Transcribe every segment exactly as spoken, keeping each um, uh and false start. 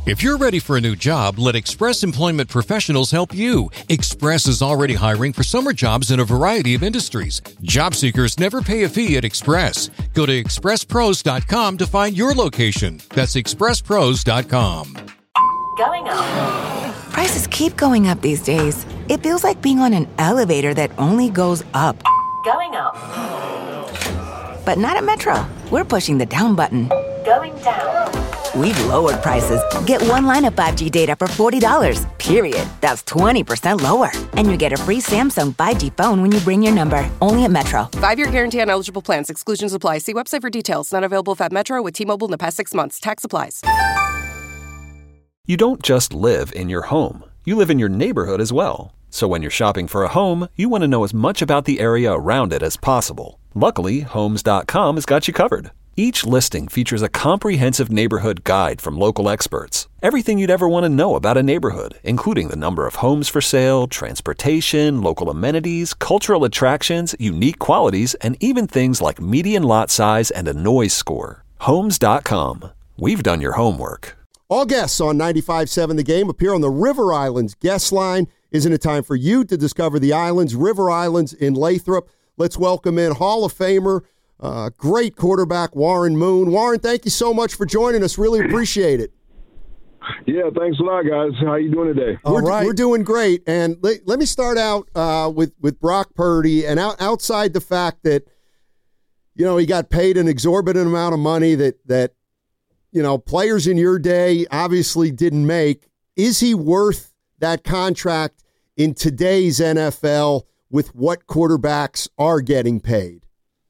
If you're ready for a new job, let Express Employment Professionals help you. Express is already hiring for summer jobs in a variety of industries. Job seekers never pay a fee at Express. Go to express pros dot com to find your location. That's express pros dot com. Going up. Prices keep going up these days. It feels like being on an elevator that only goes up. Going up. But not at Metro. We're pushing the down button. Going down. We've lowered prices. Get one line of five G data for forty dollars, period. That's twenty percent lower. And you get a free Samsung five G phone when you bring your number. Only at Metro. Five-year guarantee on eligible plans. Exclusions apply. See website for details. Not available at Metro with T-Mobile in the past six months. Tax applies. You don't just live in your home. You live in your neighborhood as well. So when you're shopping for a home, you want to know as much about the area around it as possible. Luckily, Homes dot com has got you covered. Each listing features a comprehensive neighborhood guide from local experts. Everything you'd ever want to know about a neighborhood, including the number of homes for sale, transportation, local amenities, cultural attractions, unique qualities, and even things like median lot size and a noise score. Homes dot com. We've done your homework. All guests on ninety-five point seven The Game appear on the River Islands guest line. Isn't it time for you to discover the islands, River Islands in Lathrop? Let's welcome in Hall of Famer, uh, great quarterback, Warren Moon. Warren, thank you so much for joining us. Really appreciate it. Yeah, thanks a lot, guys. How you doing today? We're, right. we're doing great. And let, let me start out uh, with, with Brock Purdy. And out, outside the fact that, you know, he got paid an exorbitant amount of money that that, you know, players in your day obviously didn't make. Is he worth that contract in today's N F L with what quarterbacks are getting paid?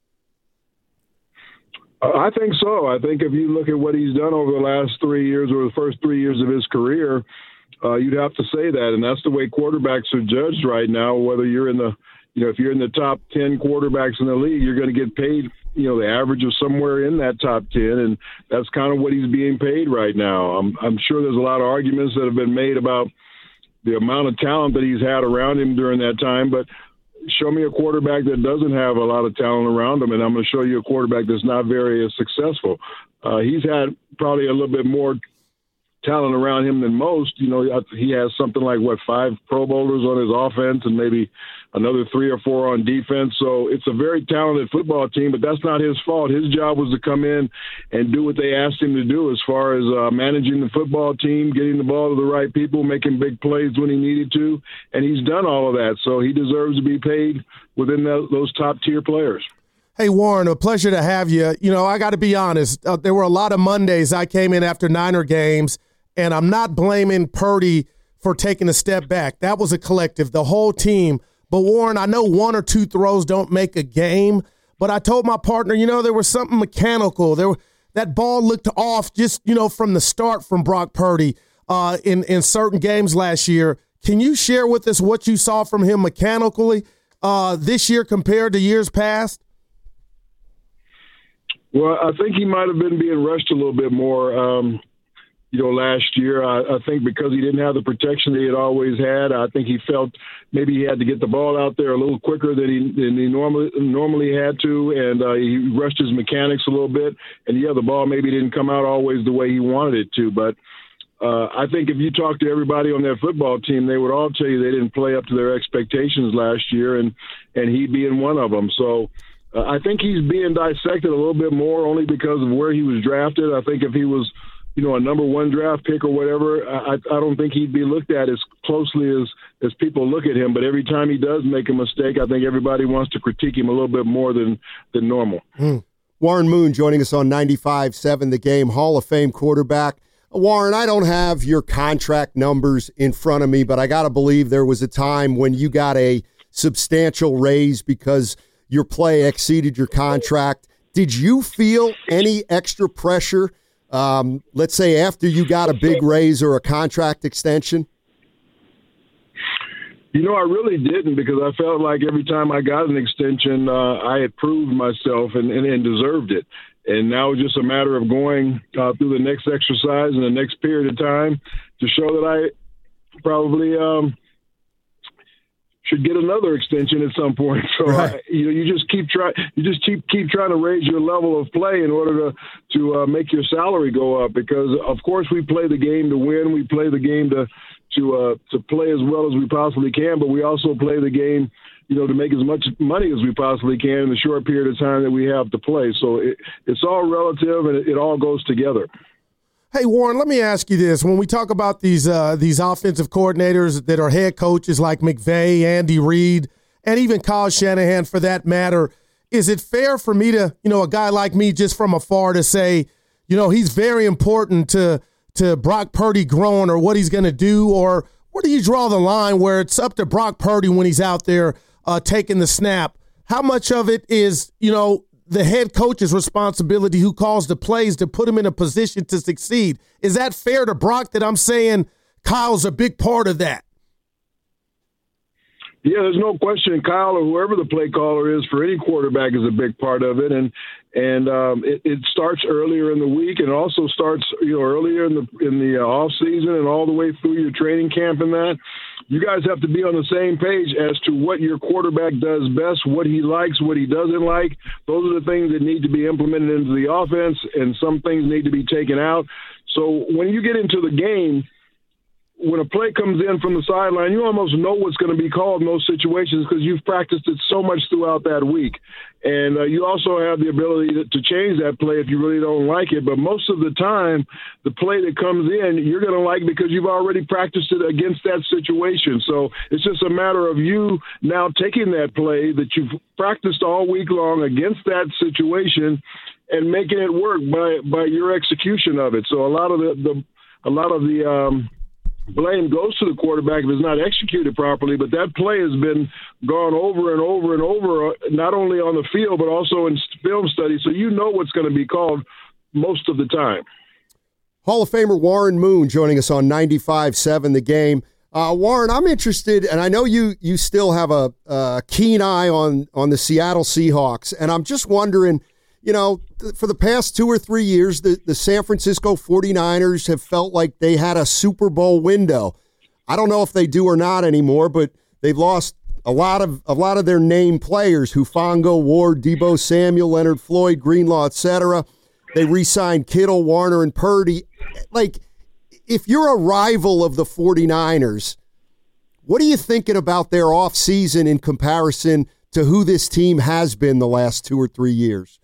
Uh, I think so. I think if you look at what he's done over the last three years or the first three years of his career, uh, you'd have to say that. And that's the way quarterbacks are judged right now, whether you're in the, you know, if you're in the top ten quarterbacks in the league, you're going to get paid, you know, the average of somewhere in that top ten. And that's kind of what he's being paid right now. I'm, I'm sure there's a lot of arguments that have been made about the amount of talent that he's had around him during that time. But show me a quarterback that doesn't have a lot of talent around him, and I'm going to show you a quarterback that's not very uh, successful. Uh, he's had probably a little bit more talent around him than most. You know, he has something like, what, five Pro Bowlers on his offense and maybe another three or four on defense. So it's a very talented football team, but that's not his fault. His job was to come in and do what they asked him to do as far as uh, managing the football team, getting the ball to the right people, making big plays when he needed to, and he's done all of that. So he deserves to be paid within the, those top-tier players. Hey, Warren, a pleasure to have you. You know, I got to be honest, uh, there were a lot of Mondays I came in after Niner games, and I'm not blaming Purdy for taking a step back. That was a collective, the whole team. But, Warren, I know one or two throws don't make a game, but I told my partner, you know, there was something mechanical. There, that ball looked off just, you know, from the start from Brock Purdy uh, in, in certain games last year. Can you share with us what you saw from him mechanically uh, this year compared to years past? Well, I think he might have been being rushed a little bit more. Um You know, last year, I, I think because he didn't have the protection that he had always had, I think he felt maybe he had to get the ball out there a little quicker than he than he normally normally had to, and uh, he rushed his mechanics a little bit. And yeah, the ball maybe didn't come out always the way he wanted it to. But uh, I think if you talk to everybody on that football team, they would all tell you they didn't play up to their expectations last year, and and he being one of them. So uh, I think he's being dissected a little bit more only because of where he was drafted. I think if he was, you know, a number one draft pick or whatever, I, I don't think he'd be looked at as closely as, as people look at him. But every time he does make a mistake, I think everybody wants to critique him a little bit more than, than normal. Mm. Warren Moon joining us on ninety-five point seven The Game, Hall of Fame quarterback. Warren, I don't have your contract numbers in front of me, but I got to believe there was a time when you got a substantial raise because your play exceeded your contract. Did you feel any extra pressure, um, let's say after you got a big raise or a contract extension? You know, I really didn't, because I felt like every time I got an extension, uh, I had proved myself and, and, and deserved it. And now it's just a matter of going uh, through the next exercise in the next period of time to show that I probably um, should get another extension at some point. So right. uh, you know, you just keep trying, you just keep keep trying to raise your level of play in order to to uh, make your salary go up. Because of course we play the game to win, we play the game to to uh, to play as well as we possibly can, but we also play the game, you know, to make as much money as we possibly can in the short period of time that we have to play. So it, it's all relative, and it, it all goes together. Hey, Warren, let me ask you this. When we talk about these uh, these offensive coordinators that are head coaches like McVay, Andy Reid, and even Kyle Shanahan for that matter, is it fair for me to, you know, a guy like me just from afar to say, you know, he's very important to, to Brock Purdy growing or what he's going to do? Or where do you draw the line where it's up to Brock Purdy when he's out there uh, taking the snap? How much of it is, you know, the head coach's responsibility who calls the plays to put him in a position to succeed? Is that fair to Brock that I'm saying Kyle's a big part of that? Yeah, there's no question. Kyle or whoever the play caller is for any quarterback is a big part of it. And and um, it, it starts earlier in the week, and also starts, you know, earlier in the in the uh, off season and all the way through your training camp and that. You guys have to be on the same page as to what your quarterback does best, what he likes, what he doesn't like. Those are the things that need to be implemented into the offense, and some things need to be taken out. So when you get into the game, when a play comes in from the sideline, you almost know what's going to be called in those situations because you've practiced it so much throughout that week. And uh, you also have the ability to, to change that play if you really don't like it. But most of the time, the play that comes in, you're going to like because you've already practiced it against that situation. So it's just a matter of you now taking that play that you've practiced all week long against that situation and making it work by, by your execution of it. So a lot of the, the a lot of the um, blame goes to the quarterback if it's not executed properly, but that play has been gone over and over and over, not only on the field, but also in film studies, so you know what's going to be called most of the time. Hall of Famer Warren Moon joining us on ninety-five seven The Game. Uh, Warren, I'm interested, and I know you you still have a, a keen eye on, on the Seattle Seahawks, and I'm just wondering, you know, for the past two or three years, the, the San Francisco forty-niners have felt like they had a Super Bowl window. I don't know if they do or not anymore, but they've lost a lot of a lot of their name players: Hufanga, Ward, Deebo Samuel, Leonard Floyd, Greenlaw, et cetera. They re-signed Kittle, Warner, and Purdy. Like, if you're a rival of the forty-niners, what are you thinking about their offseason in comparison to who this team has been the last two or three years?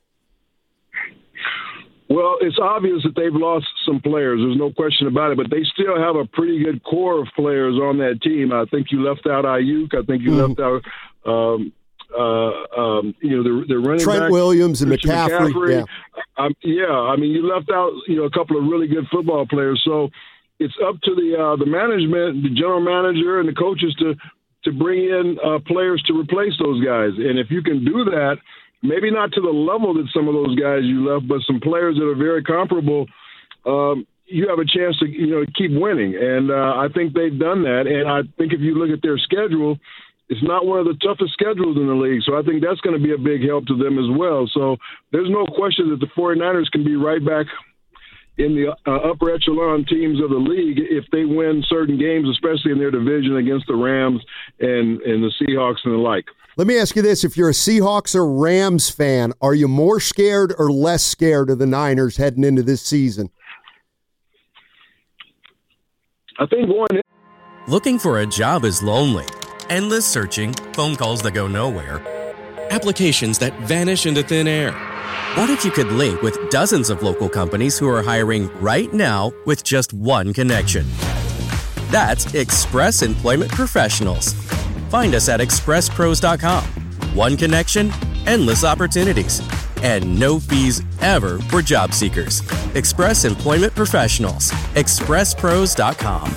Well, it's obvious that they've lost some players. There's no question about it, but they still have a pretty good core of players on that team. I think you left out Ayuk. I think you mm-hmm. left out, um, uh, um, you know, the, the running Trent back, Williams and McCaffrey. McCaffrey. Yeah. Um, yeah, I mean, you left out, you know, a couple of really good football players. So it's up to the uh, the management, the general manager, and the coaches to to bring in uh, players to replace those guys. And if you can do that, maybe not to the level that some of those guys you left, but some players that are very comparable, um, you have a chance to, you know, keep winning. And uh, I think they've done that. And I think if you look at their schedule, it's not one of the toughest schedules in the league. So I think that's going to be a big help to them as well. So there's no question that the forty-niners can be right back in the uh, upper echelon teams of the league if they win certain games, especially in their division against the Rams and, and the Seahawks and the like. Let me ask you this. If you're a Seahawks or Rams fan, are you more scared or less scared of the Niners heading into this season? I think going in. Looking for a job is lonely. Endless searching, phone calls that go nowhere, applications that vanish into thin air. What if you could link with dozens of local companies who are hiring right now with just one connection? That's Express Employment Professionals. Find us at express pros dot com. One connection, endless opportunities, and no fees ever for job seekers. Express Employment Professionals. express pros dot com.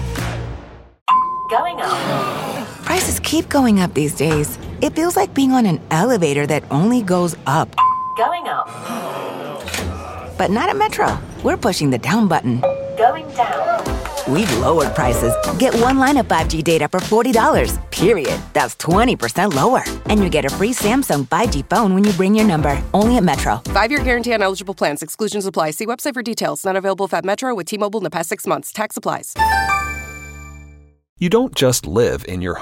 Going up. Prices keep going up these days. It feels like being on an elevator that only goes up. Going up. But not at Metro. We're pushing the down button. Going down. We've lowered prices. Get one line of five G data for forty dollars, period. That's twenty percent lower. And you get a free Samsung five G phone when you bring your number. Only at Metro. Five-year guarantee on eligible plans. Exclusions apply. See website for details. Not available if at Metro with T-Mobile in the past six months. Tax applies. You don't just live in your home.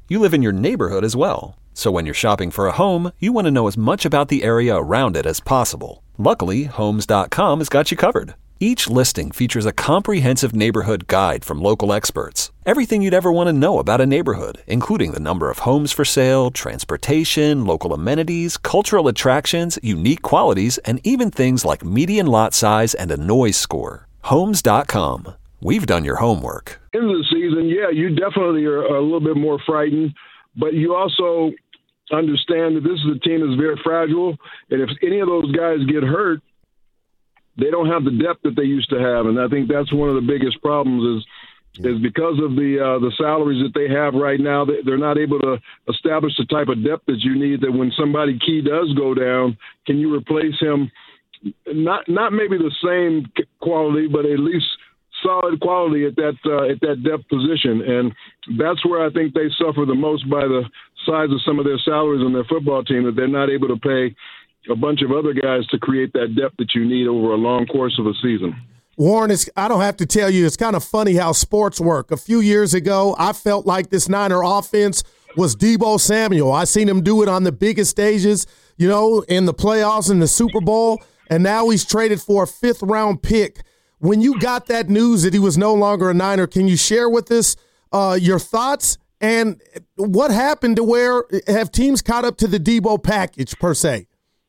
you live in your neighborhood as well. So when you're shopping for a home, you want to know as much about the area around it as possible. Luckily, Homes dot com has got you covered. Each listing features a comprehensive neighborhood guide from local experts. Everything you'd ever want to know about a neighborhood, including the number of homes for sale, transportation, local amenities, cultural attractions, unique qualities, and even things like median lot size and a noise score. Homes dot com. We've done your homework. End of the season, yeah, you definitely are a little bit more frightened, but you also understand that this is a team that's very fragile, and if any of those guys get hurt, they don't have the depth that they used to have, and I think that's one of the biggest problems is is because of the uh, the salaries that they have right now. They're not able to establish the type of depth that you need, that when somebody key does go down, can you replace him? Not not maybe the same quality, but at least solid quality at that uh, at that depth position, and that's where I think they suffer the most by the size of some of their salaries on their football team, that they're not able to pay a bunch of other guys to create that depth that you need over a long course of a season. Warren, it's, I don't have to tell you, it's kind of funny how sports work. A few years ago, I felt like this Niner offense was Deebo Samuel. I seen him do it on the biggest stages, you know, in the playoffs and the Super Bowl, and now he's traded for a fifth-round pick. When you got that news that he was no longer a Niner, can you share with us uh, your thoughts and what happened to where have teams caught up to the Deebo package, per se?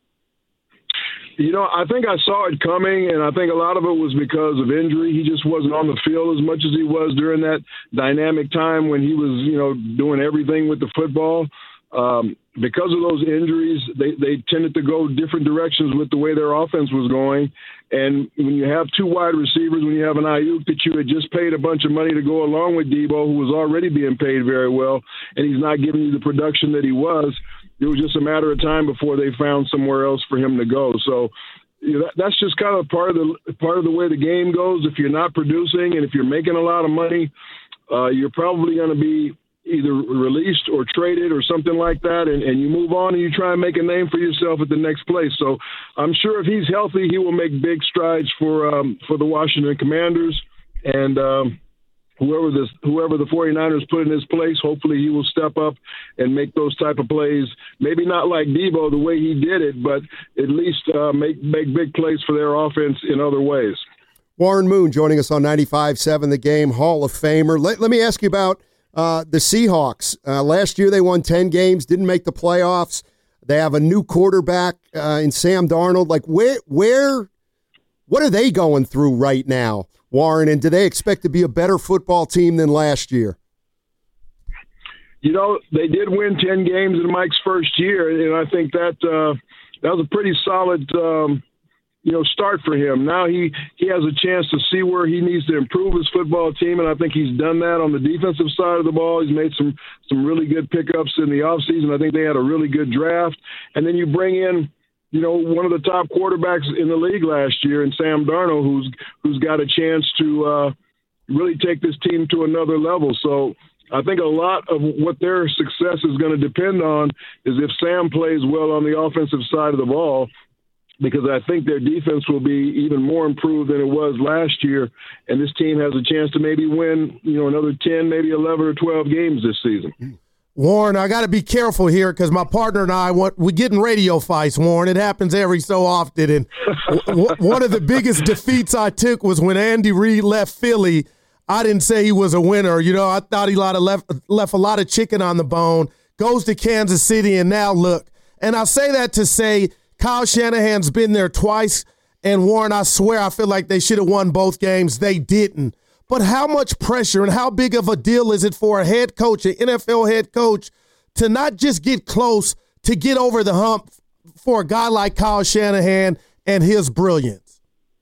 You know, I think I saw it coming, and I think a lot of it was because of injury. He just wasn't on the field as much as he was during that dynamic time when he was, you know, doing everything with the football. Um, because of those injuries, they, they tended to go different directions with the way their offense was going. And when you have two wide receivers, when you have an Ayuk that you had just paid a bunch of money to go along with Deebo, who was already being paid very well, and he's not giving you the production that he was, it was just a matter of time before they found somewhere else for him to go. So you know, that, that's just kind of part of the part of the way the game goes. If you're not producing and if you're making a lot of money, uh, you're probably going to be either released or traded or something like that, and, and you move on and you try and make a name for yourself at the next place. So I'm sure if he's healthy, he will make big strides for um, for the Washington Commanders, and um, whoever this whoever the 49ers put in his place, hopefully he will step up and make those type of plays. Maybe not like Deebo the way he did it, but at least uh, make make big plays for their offense in other ways. Warren Moon joining us on ninety-five seven The Game, Hall of Famer. Let, let me ask you about Uh, the Seahawks. Uh, last year they won ten games, didn't make the playoffs. They have a new quarterback uh, in Sam Darnold. Like, where, where, what are they going through right now, Warren? And do they expect to be a better football team than last year? You know, they did win ten games in Mike's first year, and I think that uh, that was a pretty solid um, you know, start for him. Now he, he has a chance to see where he needs to improve his football team, and I think he's done that on the defensive side of the ball. He's made some some really good pickups in the offseason. I think they had a really good draft. And then you bring in, you know, one of the top quarterbacks in the league last year in Sam Darnold, who's who's got a chance to uh, really take this team to another level. So I think a lot of what their success is going to depend on is if Sam plays well on the offensive side of the ball, because I think their defense will be even more improved than it was last year, and this team has a chance to maybe win, you know, another ten, maybe eleven or twelve games this season. Warren, I got to be careful here because my partner and I, want, we get in radio fights, Warren. It happens every so often, and w- one of the biggest defeats I took was when Andy Reid left Philly. I didn't say he was a winner. You know, I thought he left, left a lot of chicken on the bone, goes to Kansas City, and now look. And I say that to say – Kyle Shanahan's been there twice, and Warren, I swear I feel like they should have won both games. They didn't. But how much pressure and how big of a deal is it for a head coach, an N F L head coach, to not just get close, to get over the hump for a guy like Kyle Shanahan and his brilliance?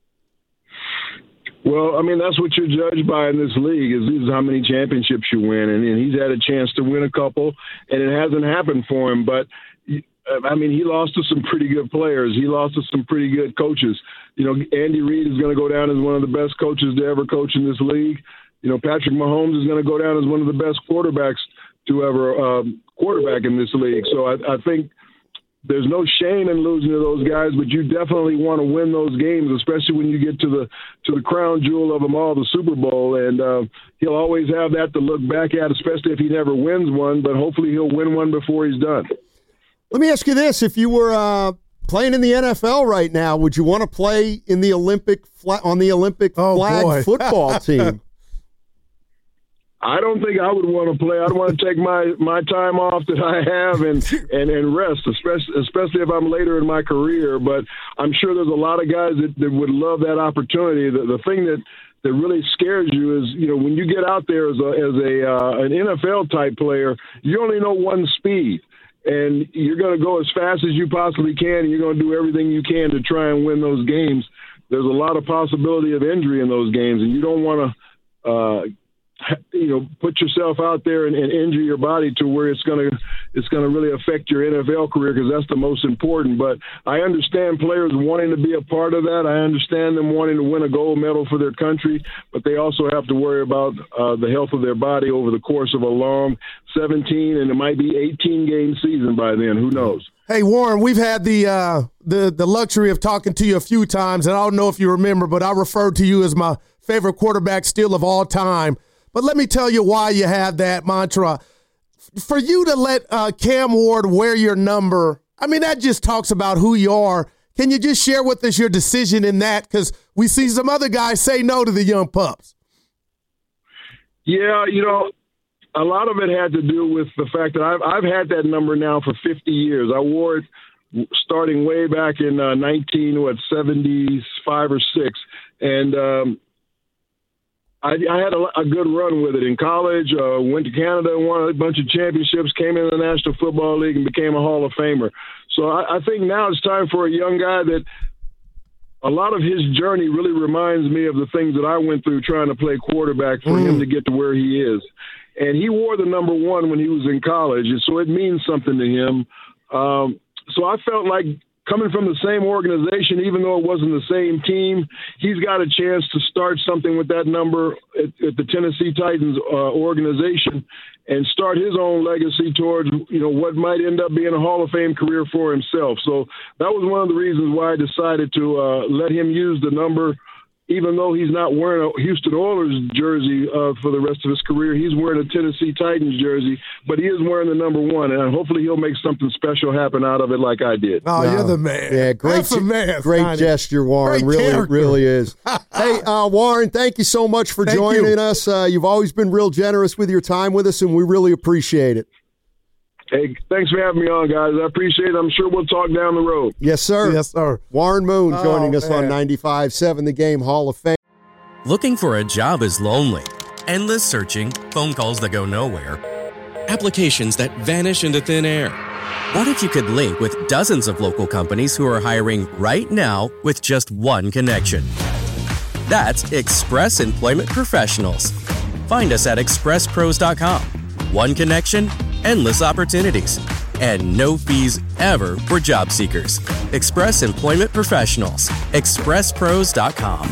Well, I mean, that's what you're judged by in this league is, is how many championships you win. And, and he's had a chance to win a couple, and it hasn't happened for him. But I mean, he lost to some pretty good players. He lost to some pretty good coaches. You know, Andy Reid is going to go down as one of the best coaches to ever coach in this league. You know, Patrick Mahomes is going to go down as one of the best quarterbacks to ever um, quarterback in this league. So I, I think there's no shame in losing to those guys, but you definitely want to win those games, especially when you get to the to the crown jewel of them all, the Super Bowl. And uh, he'll always have that to look back at, especially if he never wins one. But hopefully he'll win one before he's done. Let me ask you this: if you were uh, playing in the N F L right now, would you want to play in the Olympic fla- on the Olympic oh, flag boy. football team? I don't think I would want to play. I'd want to take my, my time off that I have and, and, and rest, especially especially if I'm later in my career. But I'm sure there's a lot of guys that, that would love that opportunity. The, the thing that, that really scares you is, you know, when you get out there as a as a uh, an N F L type player, you only know one speed, and you're going to go as fast as you possibly can, and you're going to do everything you can to try and win those games. There's a lot of possibility of injury in those games, and you don't want to. Uh, you know, put yourself out there and, and injure your body to where it's going to it's going to really affect your N F L career, because that's the most important. But I understand players wanting to be a part of that. I understand them wanting to win a gold medal for their country, but they also have to worry about uh, the health of their body over the course of a long seventeen and it might be eighteen game season by then. Who knows? Hey, Warren, we've had the uh, the the luxury of talking to you a few times, and I don't know if you remember, but I referred to you as my favorite quarterback still of all time. But let me tell you why you have that mantra. For you to let uh, Cam Ward wear your number, I mean, that just talks about who you are. Can you just share with us your decision in that? Because we see some other guys say no to the young pups. Yeah, you know, a lot of it had to do with the fact that I've, I've had that number now for fifty years. I wore it starting way back in uh, nineteen, what, seventy-five or six. And, um, I, I had a, a good run with it in college, uh, went to Canada, won a bunch of championships, came into the National Football League and became a Hall of Famer. So I, I think now it's time for a young guy that a lot of his journey really reminds me of the things that I went through trying to play quarterback for mm. him to get to where he is. And he wore the number one when he was in college, and so it means something to him. Um, so I felt like coming from the same organization, even though it wasn't the same team, he's got a chance to start something with that number at, at the Tennessee Titans uh, organization and start his own legacy towards, you know, what might end up being a Hall of Fame career for himself. So that was one of the reasons why I decided to uh, let him use the number. Even though he's not wearing a Houston Oilers jersey uh, for the rest of his career, he's wearing a Tennessee Titans jersey, but he is wearing the number one, and hopefully he'll make something special happen out of it like I did. Oh, no. You're the man. Yeah, great, That's the man, great Sonny. gesture, Warren. Great really, character. really is. Hey, uh, Warren, thank you so much for thank joining you. us. Uh, you've always been real generous with your time with us, and we really appreciate it. Hey, thanks for having me on, guys. I appreciate it. I'm sure we'll talk down the road. Yes, sir. Yes, sir. Warren Moon Oh, joining us man. on ninety-five point seven The Game Hall of Fame. Looking for a job is lonely. Endless searching, phone calls that go nowhere, applications that vanish into thin air. What if you could link with dozens of local companies who are hiring right now with just one connection? That's Express Employment Professionals. Find us at express pros dot com. One connection, endless opportunities, and no fees ever for job seekers. Express Employment Professionals. express pros dot com.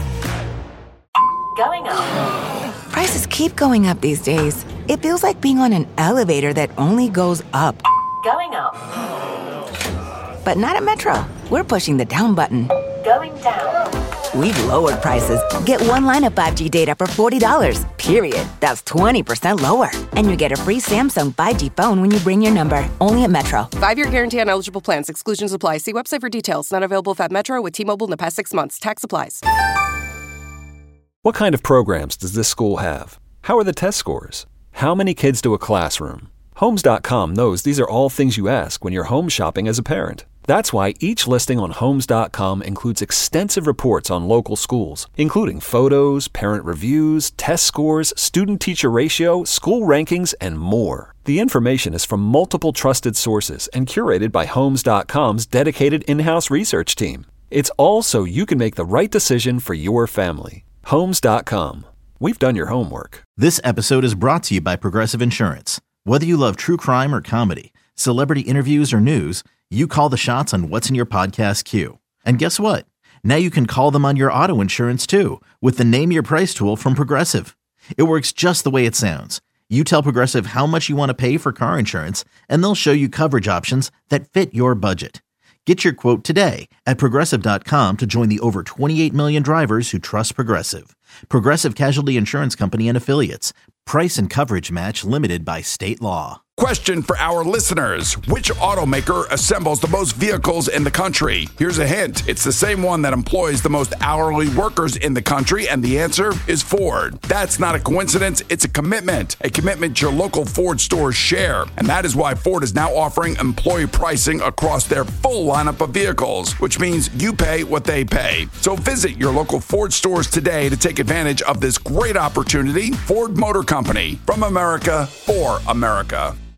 Going up. Prices keep going up these days. It feels like being on an elevator that only goes up. Going up. But not at Metro. We're pushing the down button. Going down. We've lowered prices. Get one line of five G data for forty dollars, period. That's twenty percent lower. And you get a free Samsung five G phone when you bring your number. Only at Metro. Five-year guarantee on eligible plans. Exclusions apply. See website for details. Not available if at Metro with T-Mobile in the past six months. Tax applies. What kind of programs does this school have? How are the test scores? How many kids do a classroom? Homes dot com knows these are all things you ask when you're home shopping as a parent. That's why each listing on Homes dot com includes extensive reports on local schools, including photos, parent reviews, test scores, student-teacher ratio, school rankings, and more. The information is from multiple trusted sources and curated by Homes dot com's dedicated in-house research team. It's all so you can make the right decision for your family. Homes dot com. We've done your homework. This episode is brought to you by Progressive Insurance. Whether you love true crime or comedy, celebrity interviews or news, you call the shots on what's in your podcast queue. And guess what? Now you can call them on your auto insurance too with the Name Your Price tool from Progressive. It works just the way it sounds. You tell Progressive how much you want to pay for car insurance, and they'll show you coverage options that fit your budget. Get your quote today at Progressive dot com to join the over twenty-eight million drivers who trust Progressive. Progressive Casualty Insurance Company and Affiliates. Price and coverage match limited by state law. Question for our listeners. Which automaker assembles the most vehicles in the country? Here's a hint. It's the same one that employs the most hourly workers in the country, and the answer is Ford. That's not a coincidence. It's a commitment. A commitment your local Ford stores share. And that is why Ford is now offering employee pricing across their full lineup of vehicles, which means you pay what they pay. So visit your local Ford stores today to take advantage of this great opportunity. Ford Motor Company. From America, for America.